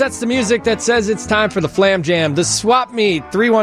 that's the music that says it's time for the Flam Jam. The Swap Meet,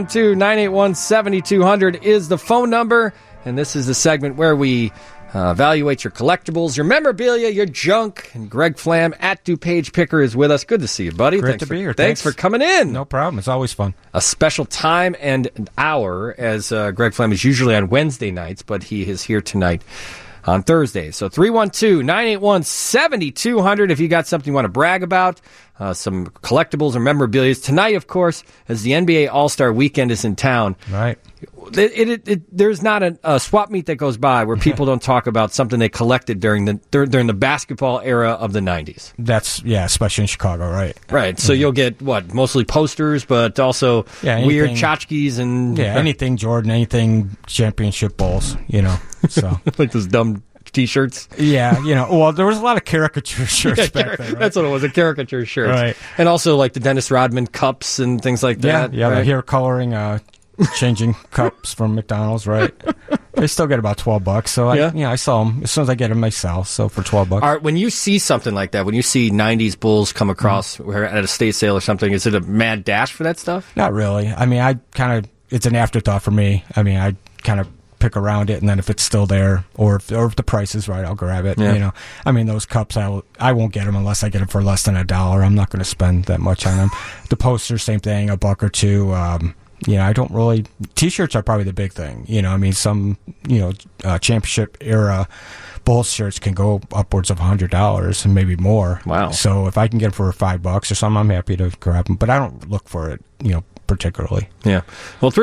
312-981-7200 is the phone number. And this is the segment where we evaluate your collectibles, your memorabilia, your junk. And Greg Flam at DuPage Picker is with us. Good to see you, buddy. Great to be here. Thanks for coming in. No problem. It's always fun. A special time and an hour, as Greg Flam is usually on Wednesday nights, but he is here tonight on Thursday. So 312-981-7200 if you got something you want to brag about, some collectibles or memorabilia. Tonight, of course, as the NBA All-Star Weekend is in town. Right. There's not a swap meet that goes by where people don't talk about something they collected during the basketball era of the 90s. Especially in Chicago, right? Right. So you'll get, mostly posters, but also weird tchotchkes and... Yeah, anything Jordan, anything championship balls, so... like those dumb T-shirts? Yeah, there was a lot of caricature shirts back then, right? That's what it was, a caricature shirt. Right. And also like the Dennis Rodman cups and things like that. Yeah, right? the hair coloring, changing cups from McDonald's, right? They still get about $12. So I saw them as soon as I get them myself. So for $12. All right, when you see something like that, when you see '90s Bulls come across at a state sale or something, is it a mad dash for that stuff? Not really. I mean, it's an afterthought for me. I mean, I kind of pick around it, and then if it's still there, or if the price is right, I'll grab it. Yeah. I mean, those cups, I won't get them unless I get them for less than $1. I'm not going to spend that much on them. The posters, same thing, $1 or $2. I don't really... T-shirts are probably the big thing. I mean, some, championship era Bulls shirts can go upwards of $100 and maybe more. Wow. So if I can get them for $5 or something, I'm happy to grab them. But I don't look for it, particularly. Yeah. Well,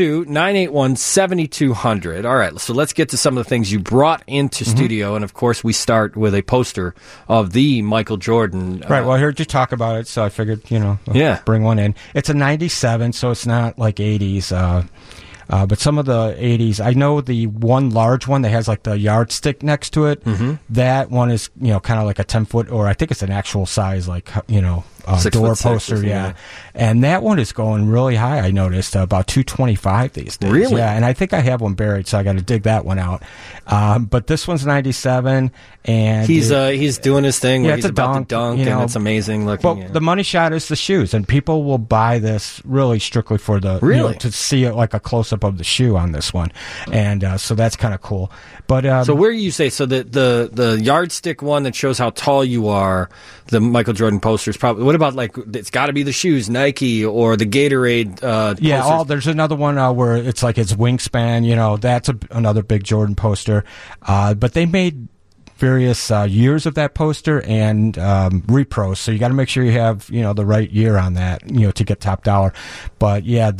312-981-7200. All right, so let's get to some of the things you brought into studio. And, of course, we start with a poster of the Michael Jordan. Right. Well, I heard you talk about it, so I figured, bring one in. It's a 97, so it's not like 80s. But some of the 80s, I know the one large one that has like the yardstick next to it. Mm-hmm. That one is, kind of like a 10-foot, or I think it's an actual size, like, door poster. Yeah. And that one is going really high, I noticed, about $225 these days. Really? Yeah. And I think I have one buried, so I got to dig that one out. But this one's 97, and he's doing his thing where he's it's about to dunk, and it's amazing looking. Well, the money shot is the shoes, and people will buy this really strictly for the to see it like a close up of the shoe on this one, and so that's kind of cool. But so where you say the yardstick one that shows how tall you are, the Michael Jordan poster is probably. What about like it's got to be the shoes, Nike or the Gatorade? There's another one where it's like its wingspan. That's another big Jordan poster. But they made various years of that poster and repros, so you got to make sure you have the right year on that to get top dollar. But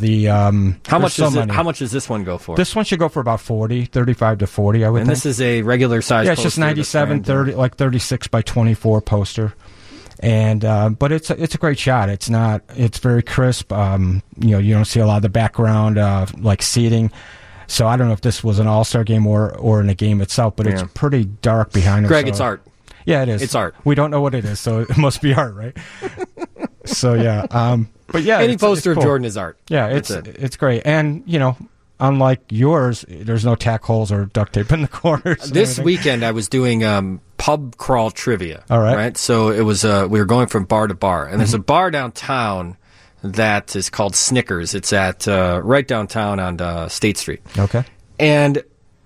how much does this one go for? This one should go for about 35 to 40, I would think. And this is a regular size. Yeah, it's just 97, 30, like 36 by 24 poster. And but it's a great shot. It's very crisp. You don't see a lot of the background like seating. So I don't know if this was an all-star game or in a game itself, but it's pretty dark behind it. Greg, it's art. Yeah, it is. It's art. We don't know what it is, so it must be art, right? So yeah, but yeah, any poster it's cool. of Jordan is art. Yeah, it's great, and unlike yours, there's no tack holes or duct tape in the corners. This weekend, I was doing pub crawl trivia. All right. So it was we were going from bar to bar, and there's a bar downtown that is called Snickers. It's at right downtown on State Street. Okay. And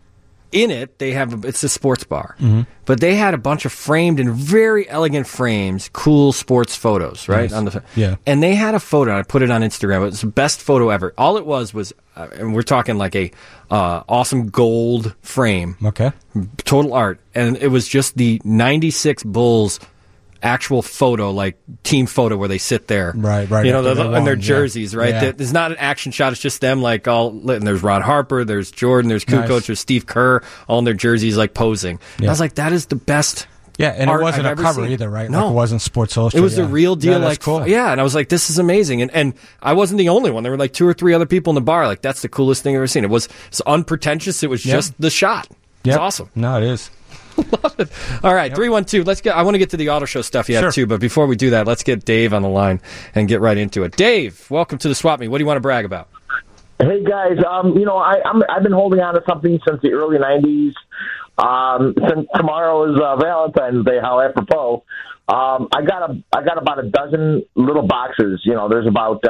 in it, it's a sports bar. Mm-hmm. But they had a bunch of framed in very elegant frames, cool sports photos, right? Nice. And they had a photo, and I put it on Instagram. It was the best photo ever. All it was, and we're talking like a awesome gold frame. Okay. Total art. And it was just the 96 Bulls actual photo, like team photo where they sit there. Right. In their jerseys, right? Yeah. There's not an action shot. It's just them like all lit. And there's Ron Harper, there's Jordan, there's Kukoc, there's Steve Kerr, all in their jerseys like posing. Yeah. And I was like, that is the best. Yeah, and it wasn't a cover either, right? No. Like it wasn't Sports Illustrated. It was the real deal. That's cool. Yeah, and I was like, this is amazing. And I wasn't the only one. There were like 2 or 3 other people in the bar. Like, that's the coolest thing I've ever seen. It's unpretentious. It was just the shot. It's awesome. No, it is. Love it. All right, 312. Let's get. I want to get to the auto show stuff yet too, but before we do that, let's get Dave on the line and get right into it. Dave, welcome to the Swap Meet. What do you want to brag about? Hey guys, I've been holding on to something since the early '90s. Since tomorrow is Valentine's Day, how apropos. I got about a dozen little boxes. You know, there's about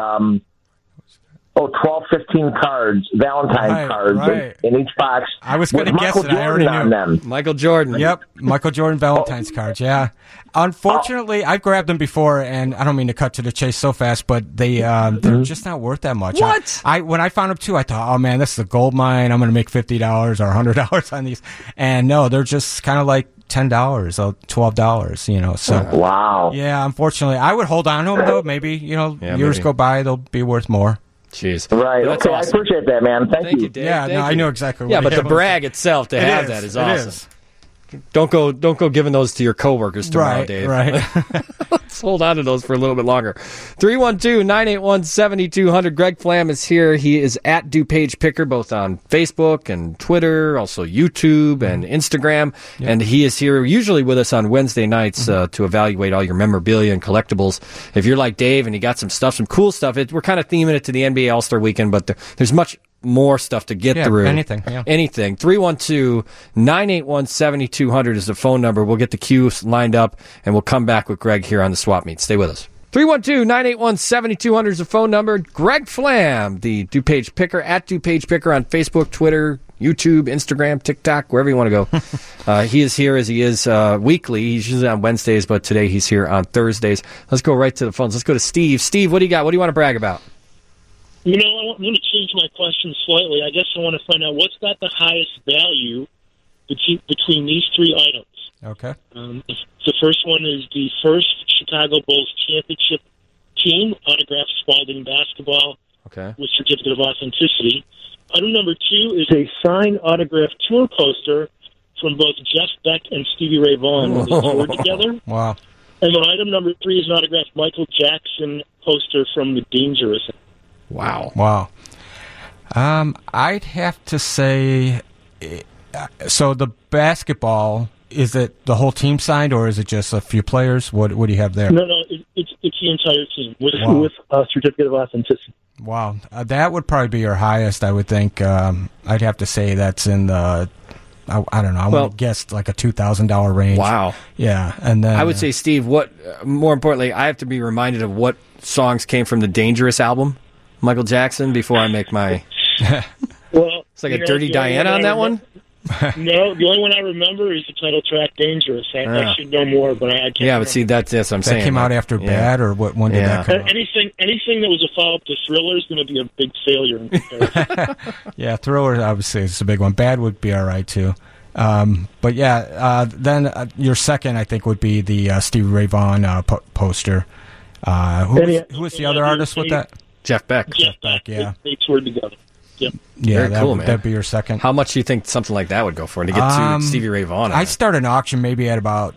12, 15 cards, Valentine's cards in each box. I was going to guess it. I already knew. Them. Michael Jordan. Yep, Michael Jordan Valentine's cards. Yeah. Unfortunately, I've grabbed them before, and I don't mean to cut to the chase so fast, but they're just not worth that much. What? When I found them too, I thought, oh man, this is a gold mine. I'm going to make $50 or $100 on these, and no, they're just kind of like $10 or $12, you know. So wow. Yeah, unfortunately, I would hold on to them though. Maybe years go by, they'll be worth more. Jeez. Right. Okay, awesome. I appreciate that, man. Thank you. Dave. Yeah, I know exactly what but the brag itself to have that is awesome. Don't go giving those to your coworkers tomorrow, Dave. Right. Let's hold on to those for a little bit longer. 312-981-7200. Greg Flam is here. He is at DuPage Picker, both on Facebook and Twitter, also YouTube and Instagram. Yep. And he is here usually with us on Wednesday nights to evaluate all your memorabilia and collectibles. If you're like Dave and you got some cool stuff, we're kind of theming it to the NBA All-Star Weekend, but there's much more stuff to get through. Anything. 312-981-7200 is the phone number. We'll get the queues lined up, and we'll come back with Greg here on the Swap Meet. Stay with us. 312-981-7200 is the phone number. Greg Flam, the DuPage Picker, at DuPage Picker on Facebook, Twitter, YouTube, Instagram, TikTok, wherever you want to go. He is here as he is weekly. He's usually on Wednesdays, but today he's here on Thursdays. Let's go right to the phones. Let's go to Steve. Steve, what do you got? What do you want to brag about? You know, I'm going to change my question slightly. I guess I want to find out what's got the highest value between these three items. Okay. The first one is the first Chicago Bulls championship team, autographed Spalding basketball with certificate of authenticity. Item number two is a signed autographed tour poster from both Jeff Beck and Stevie Ray Vaughan when they toured together. Wow. And then item number three is an autographed Michael Jackson poster from the Dangerous. Wow. I'd have to say, so the basketball, is it the whole team signed, or is it just a few players? What do you have there? No, it's the entire team with a certificate of authenticity. Wow. That would probably be your highest, I would think. I'd have to say that's in the, I don't know, I want to guess like a $2,000 range. Wow. Yeah. And then I would say, Steve, more importantly, I have to be reminded of what songs came from the Dangerous album, Michael Jackson, before I make my... Well, it's like a Dirty Diana on that one? No, the only one I remember is the title track "Dangerous." I should know more, but I can't. Yeah, but see, that's what I'm saying. That came out after Bad, or what? When did that come out? Anything that was a follow-up to Thriller is going to be a big failure in comparison. Yeah, Thriller obviously is a big one. Bad would be all right too. But then your second, I think, would be the Stevie Ray Vaughan poster. Who was the other artist with that? Jeff Beck. Jeff Beck, yeah. They toured together. Yep. Yeah, very cool, man. That'd be your second. How much do you think something like that would go for to get to Stevie Ray Vaughan? I'd start an auction maybe at about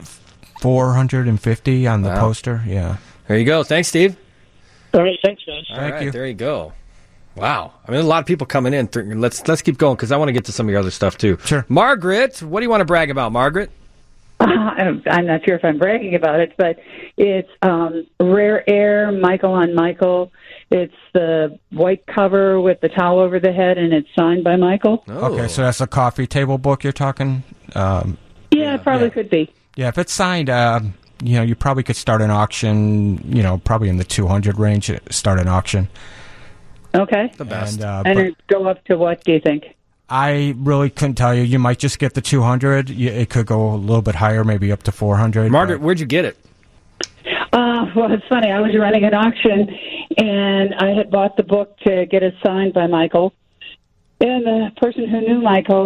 $450 on the poster. Yeah. There you go. Thanks, Steve. All right. Thanks, guys. Thank you. There you go. Wow. I mean, there's a lot of people coming in. Let's keep going because I want to get to some of your other stuff too. Sure. Margaret, what do you want to brag about, Margaret? I'm not sure if I'm bragging about it, but it's Rare Air, Michael on Michael. It's the white cover with the towel over the head, and it's signed by Michael. Oh. Okay, so that's a coffee table book you're talking? It probably could be. Yeah, if it's signed, you probably could start an auction, probably in the 200 range, start an auction. Okay. The best. And it'd go up to what, do you think? I really couldn't tell you. You might just get the 200. It could go a little bit higher, maybe up to 400. Margaret, where'd you get it? Well, it's funny. I was running an auction, and I had bought the book to get it signed by Michael. And the person who knew Michael,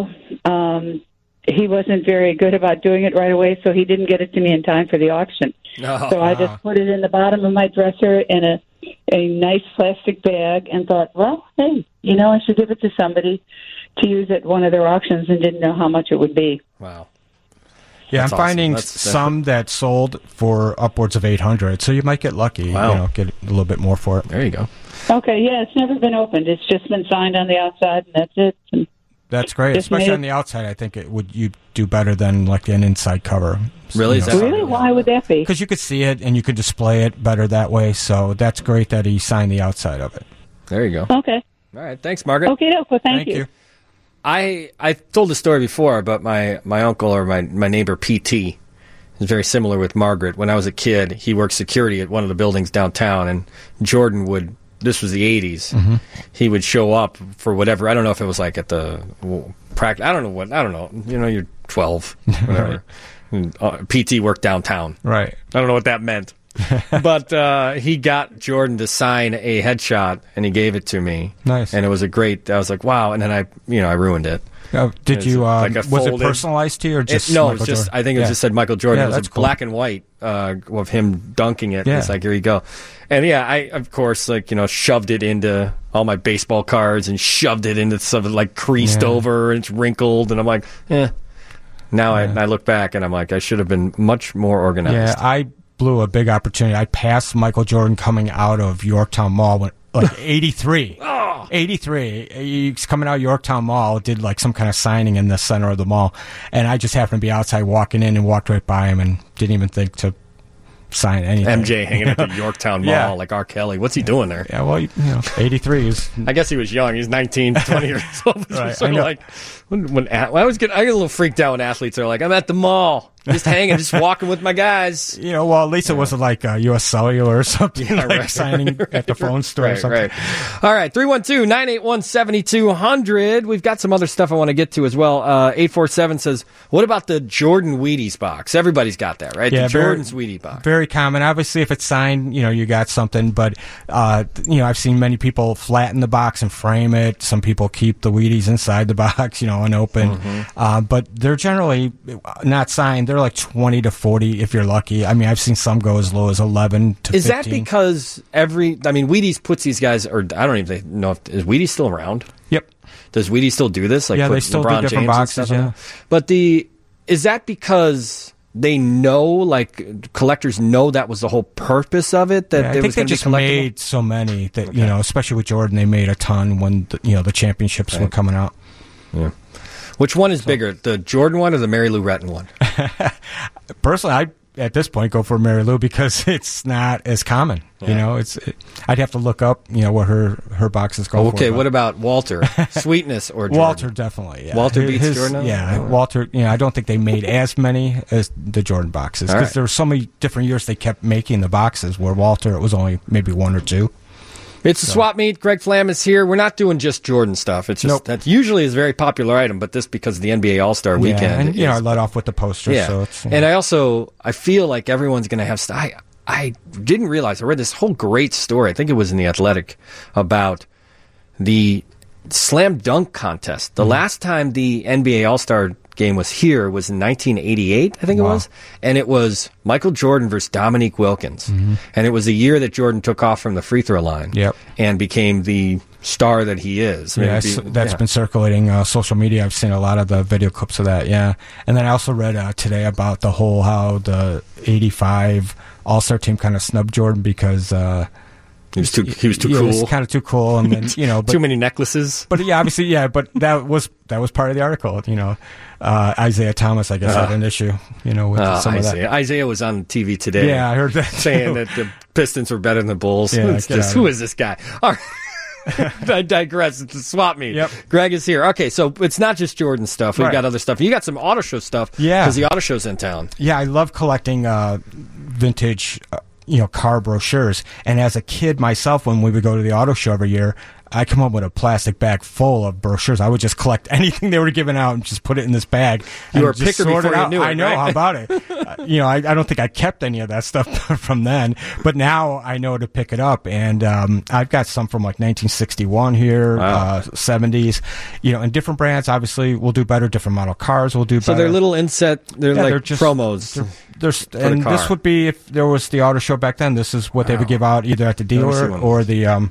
he wasn't very good about doing it right away, so he didn't get it to me in time for the auction. So I just put it in the bottom of my dresser in a nice plastic bag and thought, well, hey, I should give it to somebody to use at one of their auctions, and didn't know how much it would be. Wow. Yeah, That's I'm finding awesome. some that sold for upwards of 800, so you might get lucky. Wow. Get a little bit more for it. There you go. Okay, yeah, it's never been opened. It's just been signed on the outside, and that's it. And that's great, especially on the outside. I think you do better than like an inside cover. Really? Really? Why would that be? Because you could see it and you could display it better that way. So that's great that he signed the outside of it. There you go. Okay. All right. Thanks, Margaret. Okay, well, thank you. I told the story before, but my uncle or my neighbor PT, is very similar with Margaret. When I was a kid, he worked security at one of the buildings downtown, and Jordan would, this was the 80s, he would show up for whatever, I don't know if it was like at the practice, I don't know, you're 12, whatever. PT worked downtown. Right. I don't know what that meant. But he got Jordan to sign a headshot, and he gave it to me. Nice. And it was I was like, wow, and then I ruined it. Did you? Was it personalized to you, or just? No, it was just. I think it just said Michael Jordan. Yeah, it was black and white of him dunking it. Yeah. It's like, here you go. And I of course shoved it into all my baseball cards and shoved it into something like creased over and it's wrinkled, and I'm like, Now I look back and I'm like, I should have been much more organized. Yeah, I blew a big opportunity. I passed Michael Jordan coming out of Yorktown Mall when. 83. 83. He's coming out of Yorktown Mall, did like some kind of signing in the center of the mall. And I just happened to be outside walking in and walked right by him and didn't even think to sign anything. MJ hanging at the Yorktown Mall like R. Kelly. What's he doing there? Yeah, well, 83 is... I guess he was young. He's 19, 20 years old. Right, sort of like... I get a little freaked out when athletes are like, I'm at the mall. Just hanging, just walking with my guys. Well, at least it wasn't like U.S. Cellular or something, signing at the phone store or something. Right. All right, 312-981-7200. We've got some other stuff I want to get to as well. 847 says, what about the Jordan Wheaties box? Everybody's got that, right? Yeah, the Jordan's Wheaties box. Very common. Obviously, if it's signed, you got something. But, I've seen many people flatten the box and frame it. Some people keep the Wheaties inside the box, unopened. But they're generally not signed. They're like 20 to 40 if you're lucky. I mean, I've seen some go as low as 11 to 15. Is that because Wheaties puts these guys, or I don't even know is Wheaties still around? Yep. Does Wheaties still do this? Like, they still LeBron do different James boxes, yeah. But is that because they know, like, collectors know that was the whole purpose of it? That I think they just made so many that, especially with Jordan, they made a ton when, the championships were coming out. Yeah. Which one is bigger, the Jordan one or the Mary Lou Retton one? Personally, I at this point go for Mary Lou because it's not as common. Yeah. I'd have to look up what her boxes go for. Okay, what about Walter? Sweetness or Jordan? Walter, definitely. Yeah. Walter beats Jordan? Yeah, Walter, I don't think they made as many as the Jordan boxes because there were so many different years they kept making the boxes where Walter, it was only maybe one or two. It's a swap meet. Greg Flam is here. We're not doing just Jordan stuff. It's just that usually is a very popular item, but this because of the NBA All-Star weekend. And, I let off with the poster. Yeah. So it's, and I feel like everyone's going to have stuff. I didn't realize. I read this whole great story. I think it was in The Athletic about the slam dunk contest. The last time the NBA All-Star game was here was in 1988, I think it was. And it was Michael Jordan versus Dominique Wilkins. And it was the year that Jordan took off from the free throw line and became the star that he is. That's been circulating social media. I've seen a lot of the video clips of that, And then I also read today about how the 85 All-Star team kind of snubbed Jordan because... He was too cool. He was kind of too cool, and then but, too many necklaces. But obviously, But that was part of the article. Isaiah Thomas, I guess, had an issue. With some of that. Isaiah was on TV today. Yeah, I heard that saying that the Pistons were better than the Bulls. Who is this guy? All right. I digress. It's a swap meet. Yep. Greg is here. Okay, so it's not just Jordan stuff. We've got other stuff. You got some auto show stuff. Yeah, because the auto show's in town. Yeah, I love collecting vintage. Car brochures. And as a kid myself, when we would go to the auto show every year, I come up with a plastic bag full of brochures. I would just collect anything they were giving out and just put it in this bag. You were a picker before you knew it, I know, right? How about it? I don't think I kept any of that stuff from then, but now I know to pick it up. And I've got some from like 1961 here, 70s, and different brands. Obviously, will do better. Different model cars will do better. So they're little inset, they're just promos. And this would be, if there was the auto show back then, this is what they would give out either at the dealer or the...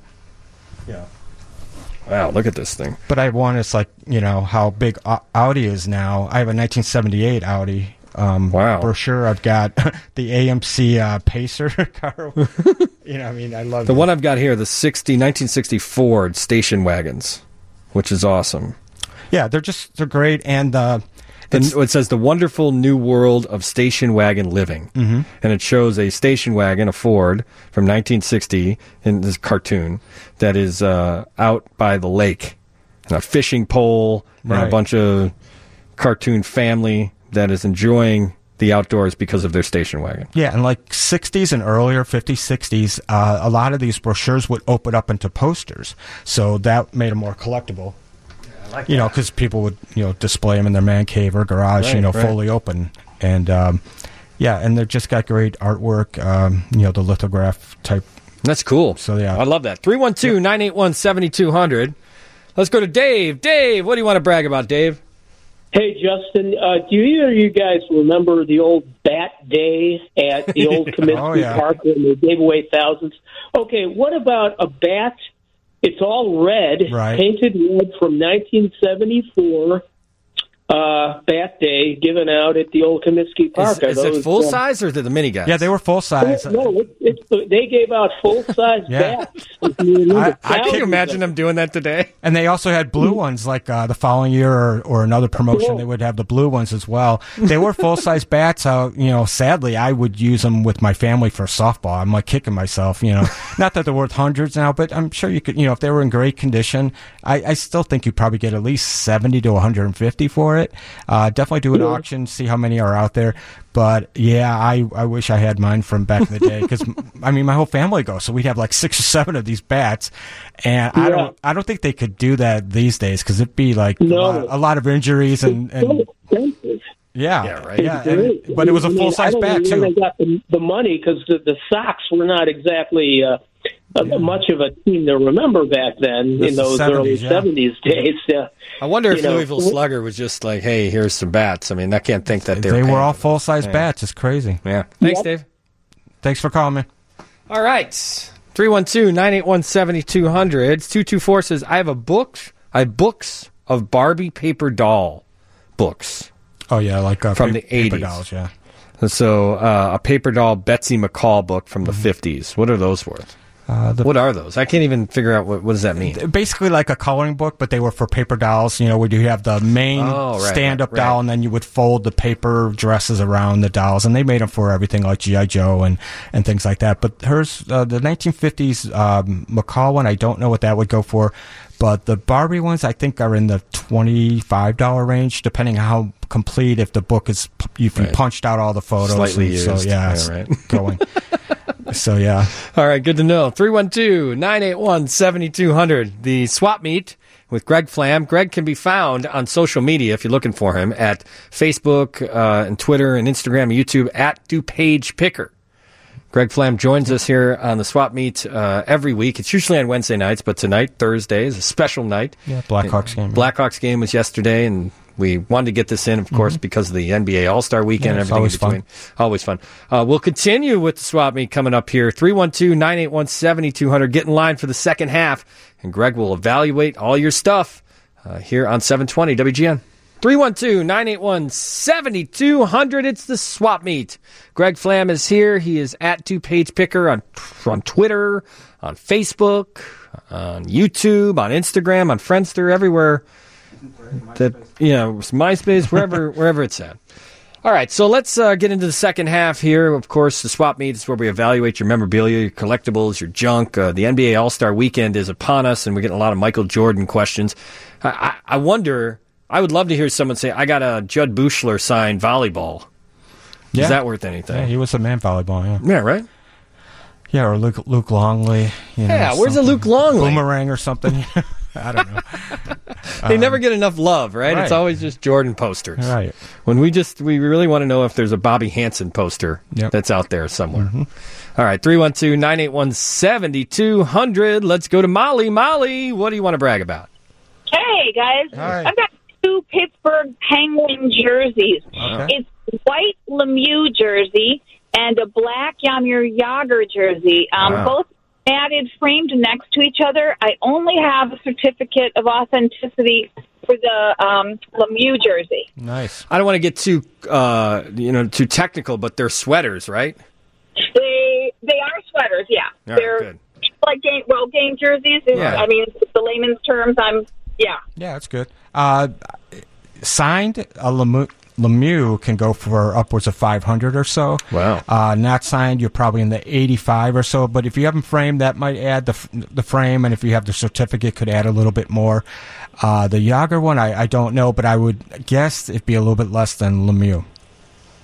Wow, look at this thing. But I have one, it's like, how big Audi is now. I have a 1978 Audi brochure. I've got the AMC Pacer car. I love the one I've got here, the 1960 Ford station wagons, which is awesome. Yeah, they're great. And it says the wonderful new world of station wagon living. And it shows a station wagon, a Ford, from 1960 in this cartoon that is out by the lake. And a fishing pole and a bunch of cartoon family that is enjoying the outdoors because of their station wagon. Yeah, and like 60s and earlier, 50s, 60s, a lot of these brochures would open up into posters. So that made them more collectible. Yeah, like because people would, display them in their man cave or garage, fully open. And, and they just got great artwork, the lithograph type. That's cool. So, yeah. I love that. 312-981-7200. Let's go to Dave. Dave, what do you want to brag about, Dave? Hey, Justin, do either of you guys remember the old Bat Day at the old Comiskey Park when they gave away thousands? Okay, what about a bat? It's all red, painted red from 1974. Bat Day given out at the old Comiskey Park. Is it full size or the mini guys? Yeah, they were full size. No, they gave out full size bats. I can't imagine them doing that today. And they also had blue ones, like the following year or another promotion. They would have the blue ones as well. They were full size bats. Sadly, I would use them with my family for softball. I'm like kicking myself. Not that they're worth hundreds now, but I'm sure you could. If they were in great condition, I still think you'd probably get at least 70 to 150 for it. Definitely do an auction, see how many are out there. But yeah, I wish I had mine from back in the day because my whole family goes, so we'd have like 6 or 7 of these bats, and I don't think they could do that these days because it'd be like a lot of injuries and right. But it was a full size bat too. They got the money because the Sox were not exactly much of a team to remember back then in those early 70s days. I wonder if Louisville Slugger was just like, hey, here's some bats. I can't think that they were all full-size bats. It's crazy. Yeah. Thanks, Dave. Thanks for calling me. All right. 312-981-7200. 224 says, I have books of Barbie paper doll books. Oh, yeah, like from the 80s. Paper dolls, yeah. So a paper doll Betsy McCall book from the 50s. What are those worth? What are those? I can't even figure out what does that mean. Basically like a coloring book, but they were for paper dolls. Where you have the main stand-up doll, and then you would fold the paper dresses around the dolls, and they made them for everything like G.I. Joe and things like that. But hers, the 1950s McCall one, I don't know what that would go for. But the Barbie ones, I think, are in the $25 range, depending on how complete. If the book is, if you punched out all the photos, slightly used. So going. So, yeah. All right, good to know. 312-981-7200. The Swap Meet with Greg Flam. Greg can be found on social media, if you're looking for him, at Facebook and Twitter and Instagram and YouTube at DuPage Picker. Greg Flam joins us here on the Swap Meet every week. It's usually on Wednesday nights, but tonight, Thursday, is a special night. Yeah, Blackhawks game. Blackhawks game was yesterday, and we wanted to get this in, of course, because of the NBA All-Star Weekend and everything in between. Always fun. We'll continue with the Swap Meet coming up here. 312-981-7200. Get in line for the second half, and Greg will evaluate all your stuff here on 720 WGN. 312-981-7200. It's the Swap Meet. Greg Flam is here. He is at DuPage Picker on Twitter, on Facebook, on YouTube, on Instagram, on Friendster, everywhere. MySpace, wherever it's at. All right, so let's get into the second half here. Of course, the Swap Meet is where we evaluate your memorabilia, your collectibles, your junk. The NBA All-Star Weekend is upon us, and we're getting a lot of Michael Jordan questions. I wonder, I would love to hear someone say, I got a Judd Buechler signed volleyball. Yeah. Is that worth anything? Yeah, he was a man volleyball, yeah. Yeah, right? Yeah, or Luke Longley. Where's a Luke Longley? Boomerang or something. I don't know. They never get enough love, right? It's always just Jordan posters. Right. When we really want to know if there's a Bobby Hansen poster that's out there somewhere. Mm-hmm. All right, 312-981-7200. Let's go to Molly. Molly, what do you want to brag about? Hey, guys. Hi. I've got 2 Pittsburgh Penguin jerseys. Okay. It's a white Lemieux jersey and a black Jaromir Jagr jersey. Both added framed next to each other. I only have a certificate of authenticity for the Lemieux jersey. Nice. I don't want to get too technical, but they're sweaters, right? They are sweaters, yeah. All They're right, good. like game jerseys. Yeah. I mean, the layman's terms, Yeah, that's good. Signed, a Lemieux can go for upwards of $500 or so. Wow. Not signed, you're probably in the $85 or so. But if you have them framed, that might add the frame, and if you have the certificate, could add a little bit more. The Jagr one, I don't know, but I would guess it'd be a little bit less than Lemieux.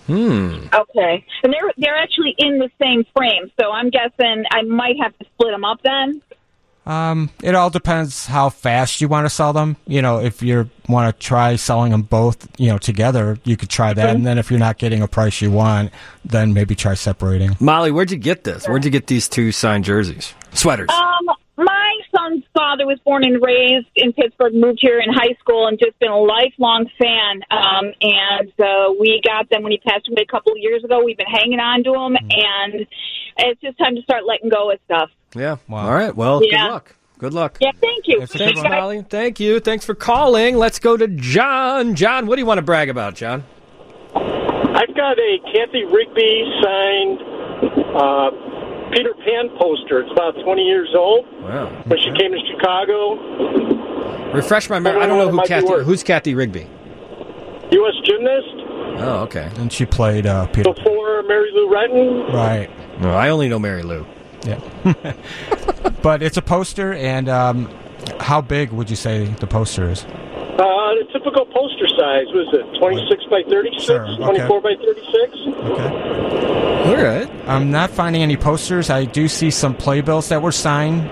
Okay, and they're actually in the same frame, so I'm guessing I might have to split them up then. It all depends how fast you want to sell them. If you want to try selling them both, together, you could try that. And then if you're not getting a price you want, then maybe try separating. Molly, where'd you get this? Where'd you get these 2 signed jerseys? Sweaters. My son's father was born and raised in Pittsburgh, moved here in high school, and just been a lifelong fan. And we got them when he passed away a couple of years ago. We've been hanging on to them, and it's just time to start letting go of stuff. Yeah. Wow. All right. Well, Good luck. Good luck. Yeah, thank you. Thanks, Molly. Thank you. Thanks for calling. Let's go to John. John, what do you want to brag about, John? I've got a Kathy Rigby signed Peter Pan poster. It's about 20 years old. Wow. When she came to Chicago. Refresh my memory. I don't know who's Kathy Rigby. U.S. gymnast. Oh, okay. And she played Peter before Mary Lou Retton. Right. No, I only know Mary Lou. Yeah. But it's a poster, and how big would you say the poster is? The typical poster size, was it 26 by 36, sure, okay. 24 by 36? Okay. All right. I'm not finding any posters. I do see some playbills that were signed,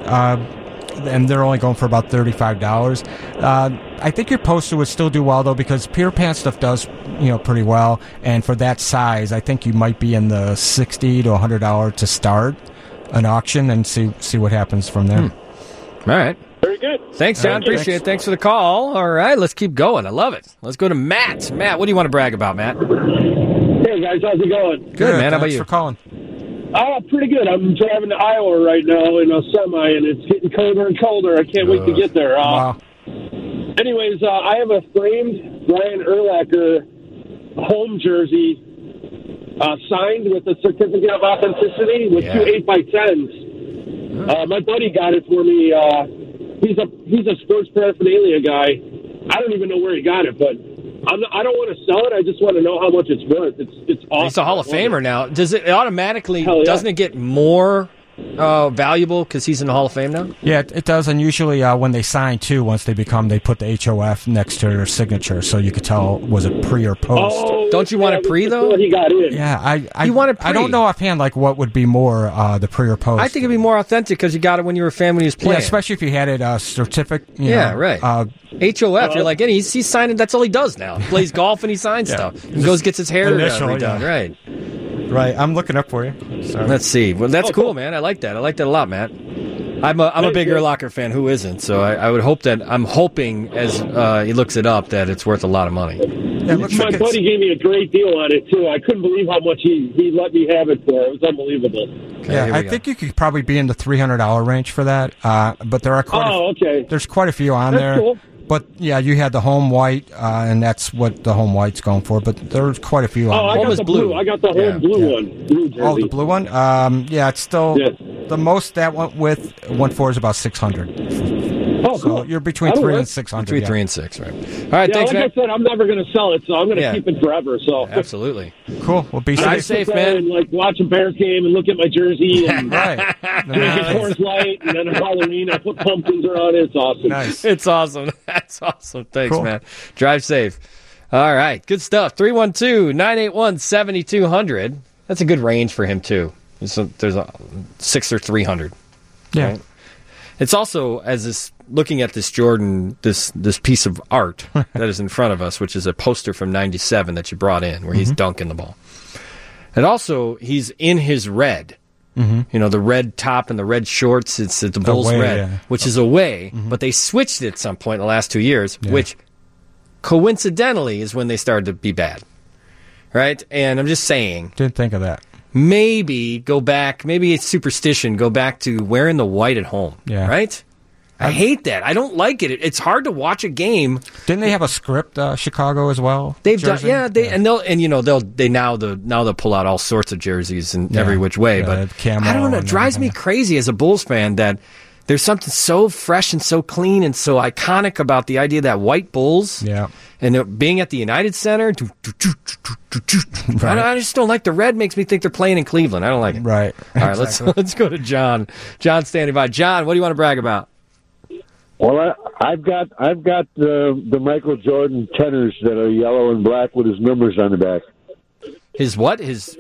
and they're only going for about $35. I think your poster would still do well, though, because Peter Pan stuff does, pretty well. And for that size, I think you might be in the $60 to $100 to start an auction and see what happens from there. All right. Very good. Thanks, John. Appreciate it. Thanks for the call. All right, let's keep going. I love it. Let's go to Matt. Matt, what do you want to brag about, Matt? Hey, guys. How's it going? Good, man. How about you? Thanks for calling. Pretty good. I'm driving to Iowa right now in a semi, and it's getting colder and colder. I can't wait to get there. Wow. Anyways, I have a framed Brian Urlacher home jersey signed with a certificate of authenticity with 2 8x10s. My buddy got it for me. He's a sports paraphernalia guy. I don't even know where he got it, but I don't want to sell it. I just want to know how much it's worth. It's awesome. He's a Hall of Famer now. Does it automatically? Doesn't it get more valuable because he's in the Hall of Fame now? Yeah, it does. And usually when they sign too, once they put the HOF next to their signature, so you could tell was it pre or post. Oh, don't you want it pre though? He got in. Yeah, you want it pre. I don't know offhand what would be more the pre or post. I think it'd be more authentic because you got it when you were a fan when he was playing. Yeah, especially if you had it certificate. Right. HOF, you're like, he's signing. That's all he does now. He plays golf and he signs stuff. He gets his hair redone. Right. Right, I'm looking up for you. Sorry. Let's see. Well, that's cool, man. I like that. I like that a lot, Matt. I'm a big Urlacher fan. Who isn't? So I would hope that I'm hoping as he looks it up that it's worth a lot of money. Yeah, my buddy gave me a great deal on it too. I couldn't believe how much he let me have it for. It was unbelievable. Okay, yeah, I think you could probably be in the $300 range for that. But there are there's quite a few on that's there. Cool. But, yeah, you had the home white, and that's what the home white's going for. But there's quite a few on there. I got the blue. I got the home blue one. Blue jersey. Oh, the blue one? It's still the most that went for is about $600. Oh, so you're between 3 and 600. Between 3 and 6, right? All right, thanks, like man. I said, I'm never going to sell it, so I'm going to keep it forever. So absolutely. Cool. Well, be safe, man. And, watch a Bears game and look at my jersey and drink a Coors Light, and then on Halloween I put pumpkins around it. It's awesome. Nice. It's awesome. That's awesome. Thanks, man. Drive safe. All right, good stuff. 312-981-7200. That's a good range for him too. There's a 6 or 300. Yeah. Right? It's also looking at this Jordan, this piece of art that is in front of us, which is a poster from '97 that you brought in, where he's dunking the ball. And also, he's in his red. Mm-hmm. The red top and the red shorts. It's the Bulls red, which is away. Mm-hmm. But they switched it at some point in the last 2 years, which coincidentally is when they started to be bad. Right? And I'm just saying. Didn't think of that. Maybe go back. Maybe it's superstition. Go back to wearing the white at home. Yeah. Right? I hate that. I don't like it. It's hard to watch a game. Didn't they have a script, Chicago as well? They've done, they'll pull out all sorts of jerseys in every which way. But I don't know. It drives me crazy as a Bulls fan that there's something so fresh and so clean and so iconic about the idea of that white Bulls. Yeah. And being at the United Center. Right. I just don't like the red. Makes me think they're playing in Cleveland. I don't like it. Right. All right. Exactly. Let's go to John. John standing by. John, what do you want to brag about? Well, I've got the Michael Jordan tenors that are yellow and black with his numbers on the back. His what? His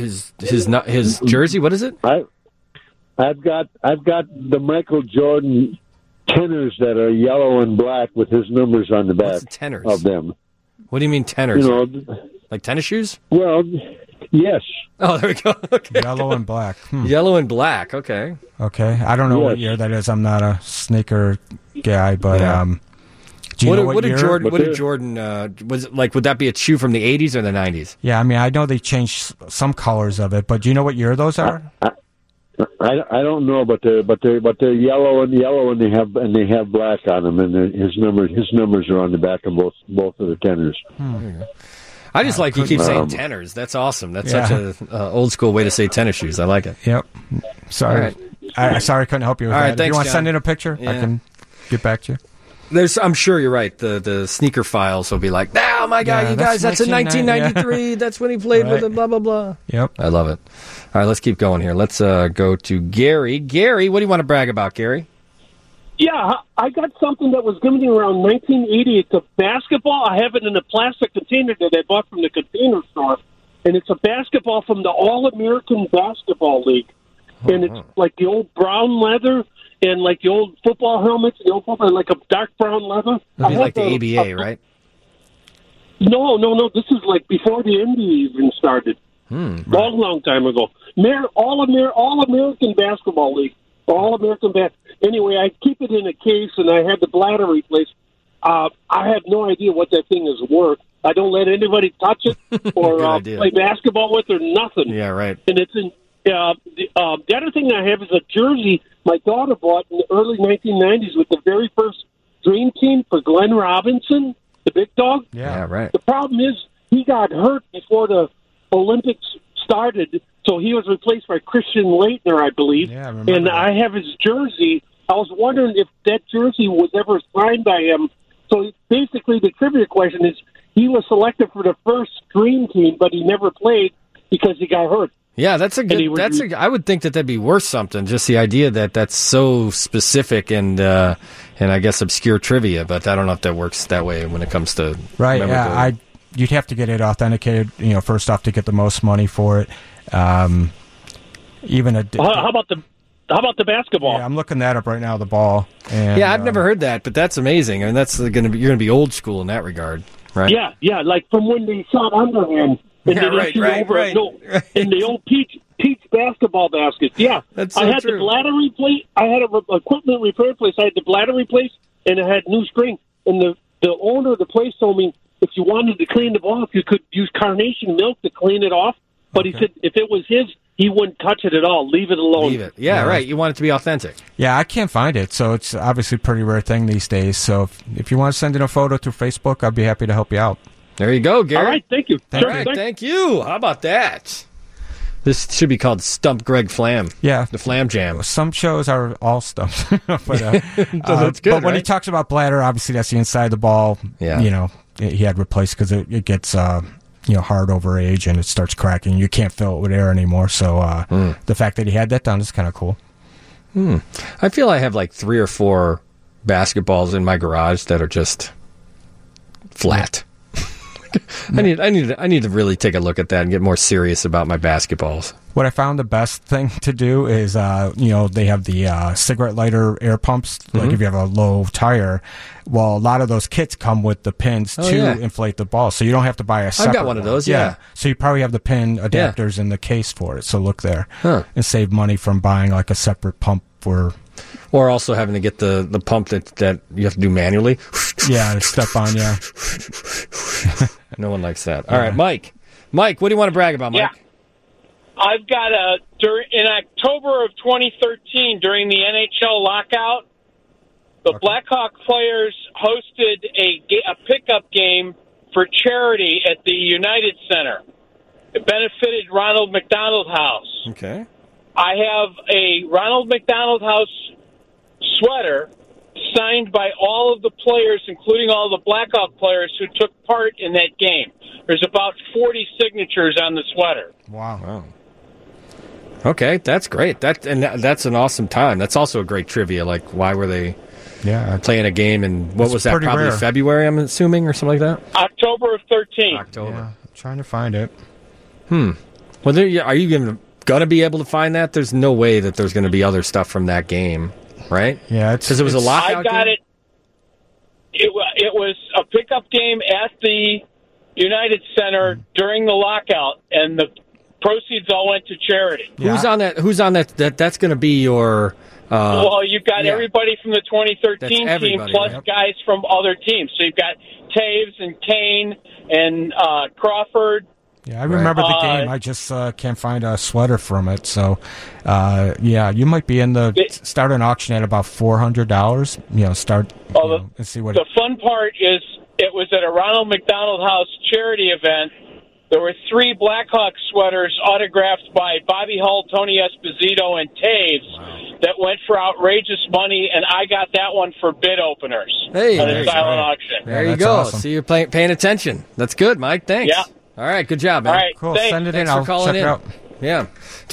jersey? What is it? I've got the Michael Jordan tenors that are yellow and black with his numbers on the back of them. What do you mean tenors? Like tennis shoes? Well, yes. Oh, there we go. Okay. Yellow and black. Yellow and black. Okay. Okay. I don't know what year that is. I'm not a sneaker guy, but do you know what year? What did Jordan? Was it like? Would that be a shoe from the 80s or the 90s? Yeah, I mean, I know they changed some colors of it, but do you know what year those are? I don't know, but they're yellow and they have black on them, and his numbers are on the back of both of the tenors. I just like you keep saying tenors. That's awesome. That's such a old school way to say tennis shoes. I like it. Yep. Sorry, sorry I couldn't help you with that. Thanks, if you want to John. send in a picture, I can get back to you. I'm sure you're right. The sneaker files will be like, oh my God, you guys, that's in 1993. Yeah. That's when he played with it, blah, blah, blah. Yep. I love it. All right, let's keep going here. Let's go to Gary. Gary, what do you want to brag about, Gary? Yeah, I got something that was given to me around 1980. It's a basketball. I have it in a plastic container that I bought from the container store. And it's a basketball from the All-American Basketball League. And it's like the old brown leather and like the old football helmets, the old football, like a dark brown leather. It'd be like the ABA, right? No. This is like before the NBA even started. Long time ago. All-American Basketball League. All-American Anyway, I keep it in a case, and I had the bladder replaced. I have no idea what that thing is worth. I don't let anybody touch it or play basketball with or nothing. Yeah, right. And it's in the other thing I have is a jersey my daughter bought in the early 1990s with the very first Dream Team for Glenn Robinson, the big dog. Yeah, right. The problem is he got hurt before the Olympics started, so he was replaced by Christian Laettner, I believe. Yeah, I remember and that. I have his jersey. I was wondering if that jersey was ever signed by him. So basically the trivia question is, he was selected for the first Dream Team, but he never played because he got hurt. Yeah, that's a good. I would think that'd be worth something. Just the idea that that's so specific and I guess obscure trivia. But I don't know if that works that way when it comes to right. Yeah, you'd have to get it authenticated. First off to get the most money for it. How about the basketball? Yeah, I'm looking that up right now. The ball. And, yeah, I've never heard that, but that's amazing. I mean, that's you're going to be old school in that regard, right? Yeah, like from when they shot underhand. And right. In the old Peach basketball baskets. Yeah, that's so I had true. the bladder replaced. I had an equipment repair place. I had the bladder replaced, and it had new string. And the owner of the place told me if you wanted to clean the ball, you could use carnation milk to clean it off. But he said if it was his, he wouldn't touch it at all. Leave it alone. Leave it. Yeah, right. You want it to be authentic. Yeah, I can't find it, so it's obviously a pretty rare thing these days. So if you want to send in a photo through Facebook, I'd be happy to help you out. There you go, Gary. All right, thank you. Thank you. How about that? This should be called Stump Greg Flam. Yeah. The Flam Jam. Some shows are all stumps. But that's good, but when he talks about bladder, obviously that's the inside of the ball. Yeah. He had replaced because it gets hard over age and it starts cracking. You can't fill it with air anymore. So the fact that he had that done is kind of cool. I feel I have like 3 or 4 basketballs in my garage that are just flat. I need to really take a look at that and get more serious about my basketballs. What I found the best thing to do is, they have the cigarette lighter air pumps. Like if you have a low tire, well, a lot of those kits come with the pins to inflate the ball, so you don't have to buy a separate I've got one of those. Yeah. So you probably have the pin adapters in the case for it. So look there and save money from buying like a separate pump for. Or also having to get the pump that you have to do manually. Yeah, step on, yeah. No one likes that. All right, Mike. Mike, what do you want to brag about, Mike? Yeah. I've got in October of 2013, during the NHL lockout, the Blackhawk players hosted a pickup game for charity at the United Center. It benefited Ronald McDonald House. Okay. I have a Ronald McDonald House sweater signed by all of the players, including all the Blackhawk players who took part in that game. There's about 40 signatures on the sweater. Wow. Okay, that's great. That's an awesome time. That's also a great trivia. Like, why were they playing a game in, what was that, probably rare. February, I'm assuming, or something like that? October of 13. October. Yeah, I'm trying to find it. Well, are you going to be able to find that? There's no way that there's going to be other stuff from that game, right? Yeah, because it was a lockout. I got game? it. It was a pickup game at the United Center during the lockout, and the proceeds all went to charity. Yeah. Who's on that? That's going to be your. Well, you've got everybody from the 2013 team plus guys from other teams. So you've got Taves and Kane and Crawford. Yeah, I remember the game. I just can't find a sweater from it. So, you might be start an auction at about $400. And see what. The fun part is it was at a Ronald McDonald House charity event. There were 3 Blackhawks sweaters autographed by Bobby Hull, Tony Esposito, and Taves that went for outrageous money, and I got that one for bid openers at a silent auction. There you go. Awesome. So you're paying attention. That's good, Mike. Thanks. Yeah. All right, good job, man. All right, cool. Thanks. Send it in. Thanks for calling check in. It out. Yeah.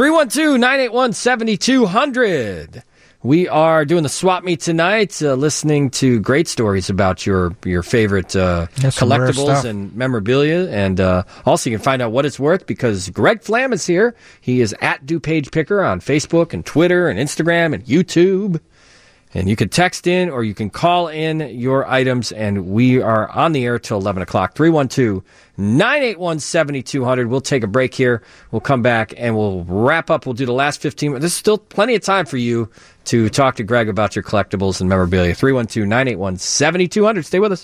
312-981-7200. We are doing the swap meet tonight, listening to great stories about your favorite collectibles and memorabilia. And also you can find out what it's worth because Greg Flam is here. He is at DuPage Picker on Facebook and Twitter and Instagram and YouTube. And you can text in or you can call in your items, and we are on the air till 11 o'clock. 312-981-7200. We'll take a break here. We'll come back, and we'll wrap up. We'll do the last 15 minutes. There's still plenty of time for you to talk to Greg about your collectibles and memorabilia. 312-981-7200. Stay with us.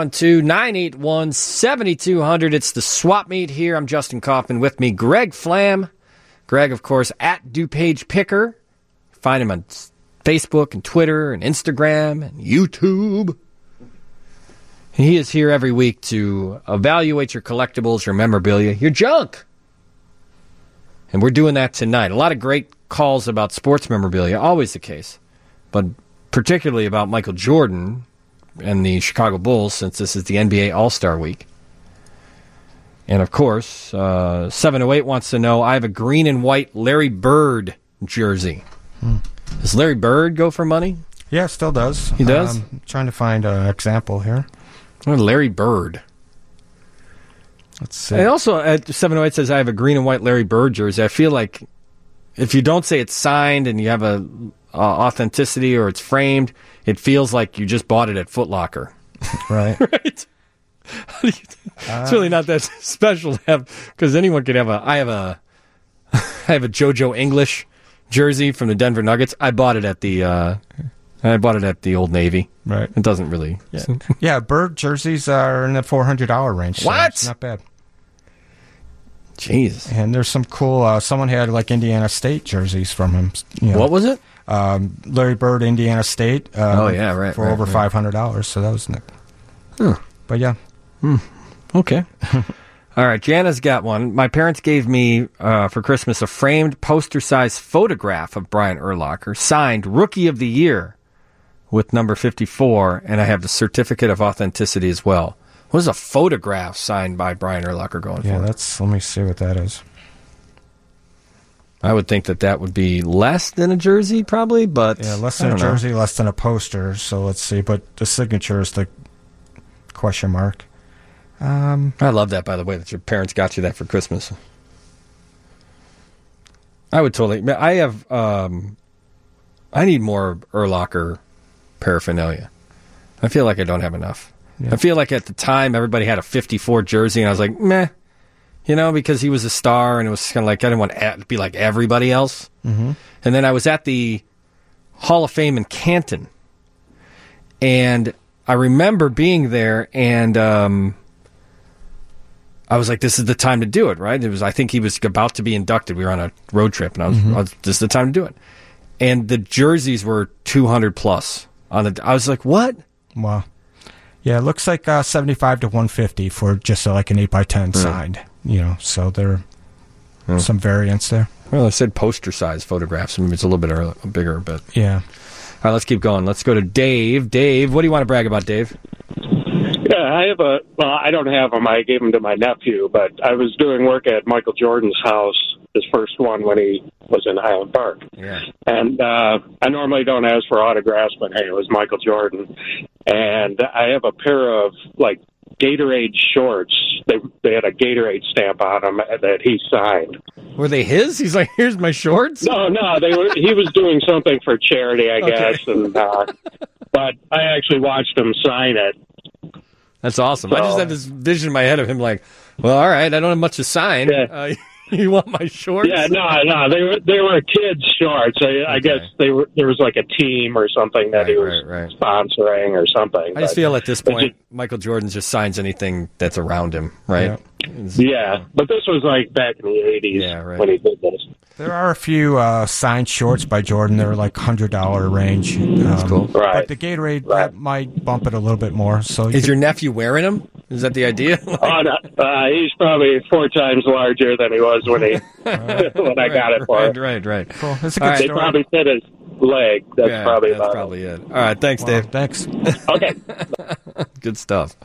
312-981-7200. It's the swap meet here. I'm Justin Kaufman. With me, Greg Flam. Greg, of course, at DuPage Picker. Find him on Facebook and Twitter and Instagram and YouTube. He is here every week to evaluate your collectibles, your memorabilia, your junk. And we're doing that tonight. A lot of great calls about sports memorabilia, always the case. But particularly about Michael Jordan and the Chicago Bulls, since this is the NBA All-Star Week. And of course, 708 wants to know, I have a green and white Larry Bird jersey. Does Larry Bird go for money? Yeah, still does. He does? I'm trying to find an example here. Larry Bird. Let's see. And also, at 708 says, I have a green and white Larry Bird jersey. I feel like if you don't say it's signed and you have a authenticity or it's framed, it feels like you just bought it at Foot Locker. Right. Right? It's really not that special to have, because anyone could have I have a JoJo English jersey from the Denver Nuggets. I bought it at the Old Navy. Right. It doesn't really. Yeah, Bird jerseys are in the $400 range. So what? It's not bad. Jeez. And there's some cool. Someone had like Indiana State jerseys from him. What was it? Larry Bird, Indiana State. Right. For over $500. So that was nice. Huh. But yeah. Okay. All right, Jana's got one. My parents gave me for Christmas a framed poster-sized photograph of Brian Urlacher, signed Rookie of the Year with number 54, and I have the certificate of authenticity as well. What is a photograph signed by Brian Urlacher going for? Yeah, let me see what that is. I would think that would be less than a jersey, probably, but yeah, less than a jersey, less than a poster. So let's see. But the signature is the question mark. I love that, by the way, that your parents got you that for Christmas. I would totally. I have. I need more Urlacher paraphernalia. I feel like I don't have enough. Yeah. I feel like at the time everybody had a 54 jersey, and I was like, meh, because he was a star, and it was kind of like I didn't want to be like everybody else. Mm-hmm. And then I was at the Hall of Fame in Canton, and I remember being there, and I was like, this is the time to do it, right? I think he was about to be inducted. We were on a road trip, and I was this is the time to do it. And the jerseys were 200 plus I was like, what? Wow. Yeah, it looks like 75 to 150 for just like an 8x10 signed. So there are some variants there. Well, I said poster size photographs. Maybe it's a little bit bigger, but yeah. All right, let's keep going. Let's go to Dave. Dave, what do you want to brag about, Dave? Yeah, I don't have them. I gave them to my nephew, but I was doing work at Michael Jordan's house, his first one when he was in Highland Park. Yeah. And I normally don't ask for autographs, but hey, it was Michael Jordan. And I have a pair of like Gatorade shorts. They had a Gatorade stamp on them that he signed. Were they his? He's like, here's my shorts? No, he was doing something for charity, I guess. And but I actually watched him sign it. That's awesome. So, I just had this vision in my head of him like, well, all right, I don't have much to sign. Yeah. You want my shorts? Yeah, no, they were kids' shorts. I guess there was like a team or something that he was sponsoring or something. I just feel at this point, Michael Jordan just signs anything that's around him, right? Yeah, but this was like back in the 80s when he did this. There are a few signed shorts by Jordan. They're like $100 range. That's cool. But the Gatorade that might bump it a little bit more. So is your nephew wearing them? Is that the idea? He's probably 4 times larger than he was when I got it for him. Right. Cool. That's a good story. They probably fit his leg. That's probably it. All right. Thanks, Dave. Thanks. Okay. Good stuff.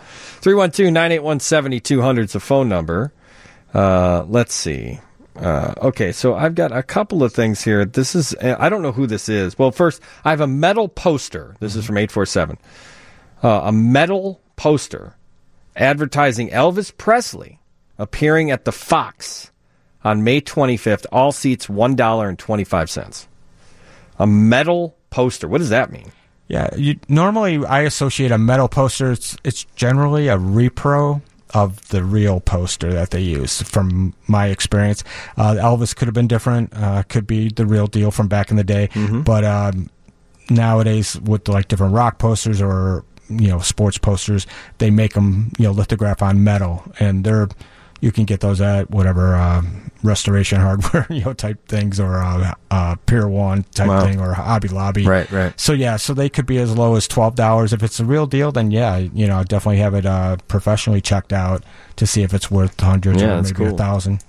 312-981-7200 is the phone number. Let's see. Okay, so I've got a couple of things here. This is, I don't know who this is. Well, first, I have a metal poster. This is from 847. A metal poster advertising Elvis Presley appearing at the Fox on May 25th. All seats $1.25. A metal poster. What does that mean? Yeah, normally I associate a metal poster. It's generally a repro of the real poster that they use, from my experience. Elvis could have been different, could be the real deal from back in the day, but nowadays with like different rock posters or sports posters, they make them lithograph on metal, and you can get those at whatever Restoration Hardware type things, or Pier 1 type thing, or Hobby Lobby. Right. So so they could be as low as $12. If it's the real deal, then definitely have it professionally checked out to see if it's worth hundreds or maybe $1,000.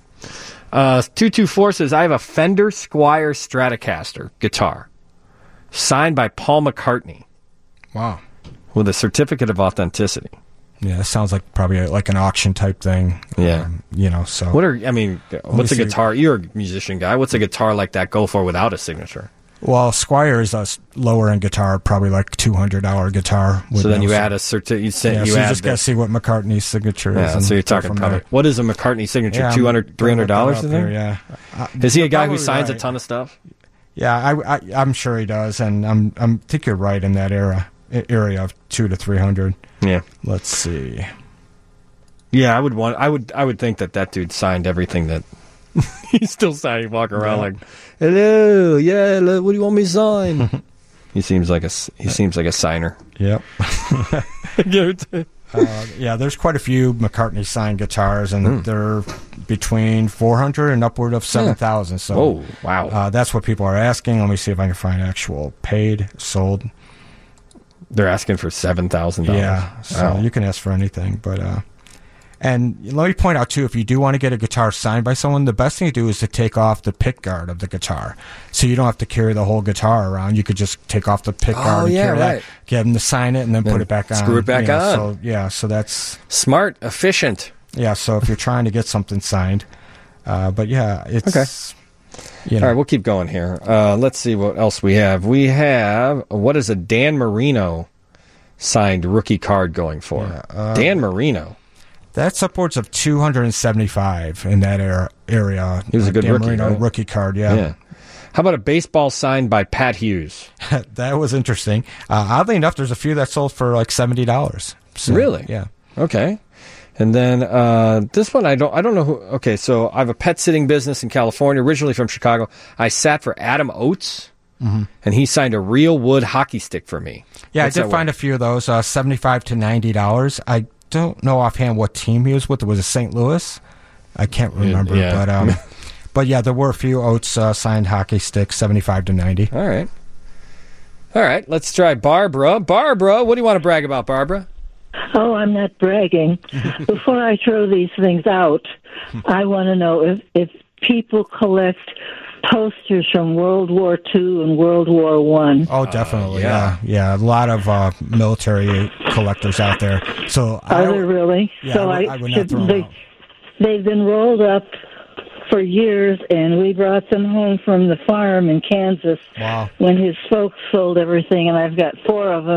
224 says, I have a Fender Squier Stratocaster guitar signed by Paul McCartney. Wow. With a certificate of authenticity. Yeah, it sounds like probably like an auction type thing. Yeah. So. What's a guitar? You're a musician guy. What's a guitar like that go for without a signature? Well, Squier is a lower end guitar, probably like $200 guitar. So then you add a certificate. So you just got to see what McCartney's signature is. Yeah, so you're talking probably. What is a McCartney signature? $200, $300 in there? Yeah. Is he a guy who signs a ton of stuff? Yeah, I'm sure he does, and I think you're right in that area of $200 to $300. Yeah. Let's see. Yeah, I would think that dude signed everything that he's still signing, walking around like, hello, what do you want me to sign? He seems like a signer. Yep. There's quite a few McCartney signed guitars, and they're between $400 and upward of $7,000. So, wow. That's what people are asking. Let me see if I can find actual paid, sold. They're asking for $7,000. Yeah, so you can ask for anything. But and let me point out, too, if you do want to get a guitar signed by someone, the best thing to do is to take off the pick guard of the guitar. So you don't have to carry the whole guitar around. You could just take off the pick guard and carry that, get them to sign it, and then put it back on. Screw it back on. So that's... smart, efficient. Yeah, so if you're trying to get something signed. But it's... Okay. All right, we'll keep going here. Let's see what else we have. We have, what is a Dan Marino signed rookie card going for? Dan Marino. That's upwards of $275 in that area. He was a good Dan rookie, Marino right? Rookie card, yeah. How about a baseball signed by Pat Hughes? That was interesting. Oddly enough, there's a few that sold for like $70. So, really? Yeah. Okay. And then this one, I don't know who. Okay, so I have a pet sitting business in California, originally from Chicago. I sat for Adam Oates, and he signed a real wood hockey stick for me. Yeah, I did find a few of those, $75 to $90. I don't know offhand what team he was with. It was a St. Louis. I can't remember, but yeah, there were a few Oates signed hockey sticks, $75 to $90. All right. Let's try Barbara. Barbara, what do you want to brag about, Barbara? Oh, I'm not bragging. Before I throw these things out, I want to know if people collect posters from World War II and World War I. Oh, definitely. Yeah. A lot of military collectors out there. So are there really? Yeah, so I would not throw them out. They've been rolled up for years, and we brought them home from the farm in Kansas when his folks sold everything, and I've got 4 of them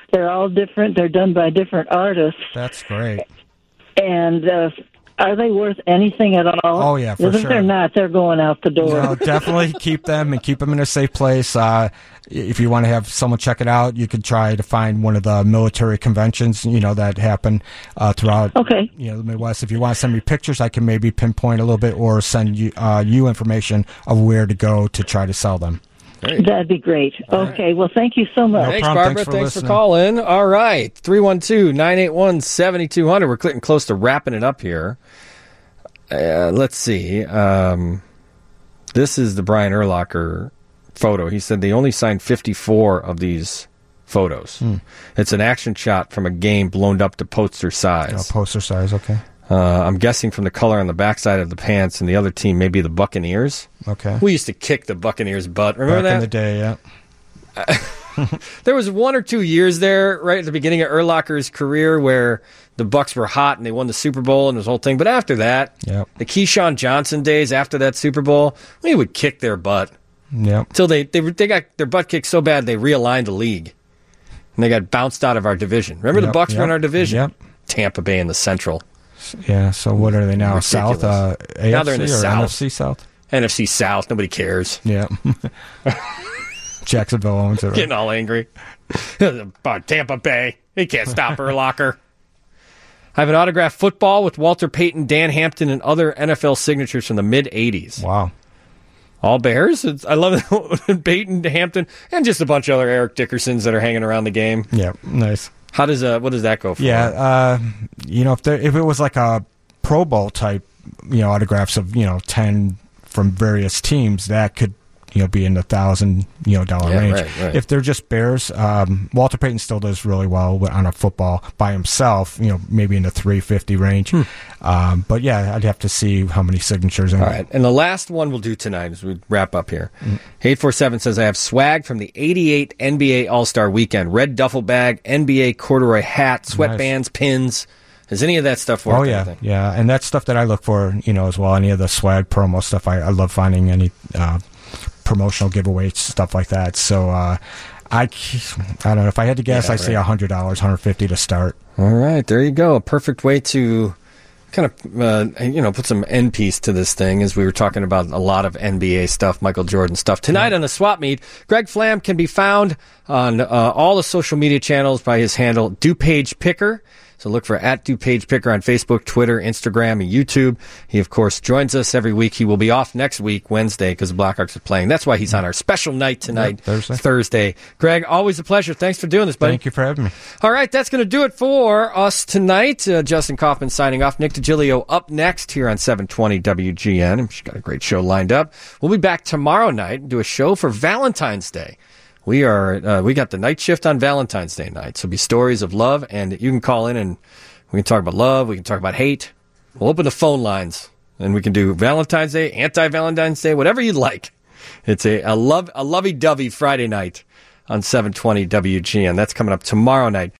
They're all different. They're done by different artists. That's great. And are they worth anything at all? Oh, yeah, for sure. If they're not, they're going out the door. No, definitely keep them and keep them in a safe place. If you want to have someone check it out, you could try to find one of the military conventions, that happen throughout the Midwest. If you want to send me pictures, I can maybe pinpoint a little bit or send you information of where to go to try to sell them. That'd be great. Okay, well, thank you so much. Thanks, Barbara. Thanks for calling. All right, 312-981-7200. We're getting close to wrapping it up here. Let's see. This is the Brian Urlacher photo. He said they only signed 54 of these photos. It's an action shot from a game blown up to poster size. Oh, poster size, okay. I'm guessing from the color on the backside of the pants, and the other team may be the Buccaneers. Okay. We used to kick the Buccaneers' butt. Remember that? Back in the day, yeah. There was 1 or 2 years there, right at the beginning of Urlacher's career, where the Bucs were hot and they won the Super Bowl and this whole thing. But after that, the Keyshawn Johnson days after that Super Bowl, we would kick their butt. Yep. Until they got their butt kicked so bad they realigned the league. And they got bounced out of our division. Remember the Bucs were in our division? Yep. Tampa Bay in the Central. Yeah, so what are they now? Ridiculous. South? AFC now they're in the South. NFC South? NFC South. Nobody cares. Yeah. Jacksonville owns it. Right? Getting all angry. About Tampa Bay. He can't stop Urlacher. I have an autographed football with Walter Payton, Dan Hampton, and other NFL signatures from the mid-'80s. Wow. All Bears? I love it. Payton, Hampton, and just a bunch of other Eric Dickersons that are hanging around the game. Yeah, nice. What does that go for? Yeah, if it was like a Pro Bowl type, autographs of 10 from various teams, that could be in the $1,000 range. Right. If they're just Bears, Walter Payton still does really well on a football by himself. Maybe in the $350 range. But yeah, I'd have to see how many signatures. All right, and the last one we'll do tonight as we wrap up here. 847 says I have swag from the '88 NBA All-Star Weekend: red duffel bag, NBA corduroy hat, sweatbands, pins. Is any of that stuff worth anything? Yeah, and that's stuff that I look for, as well. Any of the swag promo stuff, I love finding any promotional giveaways, stuff like that. So I don't know. If I had to guess, I'd say $100, $150 to start. All right, there you go. A perfect way to kind of put some end piece to this thing, as we were talking about a lot of NBA stuff, Michael Jordan stuff. Tonight on the Swap Meet, Greg Flam can be found on all the social media channels by his handle DuPage Picker. So look for @DuPage Picker on Facebook, Twitter, Instagram, and YouTube. He, of course, joins us every week. He will be off next week, Wednesday, because the Blackhawks are playing. That's why he's on our special night tonight, Thursday. Greg, always a pleasure. Thanks for doing this, buddy. Thank you for having me. All right, that's going to do it for us tonight. Justin Kaufman signing off. Nick DiGilio up next here on 720 WGN. She's got a great show lined up. We'll be back tomorrow night and do a show for Valentine's Day. We got the night shift on Valentine's Day night. So it'll be stories of love, and you can call in and we can talk about love. We can talk about hate. We'll open the phone lines and we can do Valentine's Day, anti-Valentine's Day, whatever you'd like. It's a lovey-dovey Friday night on 720 WGN. That's coming up tomorrow night.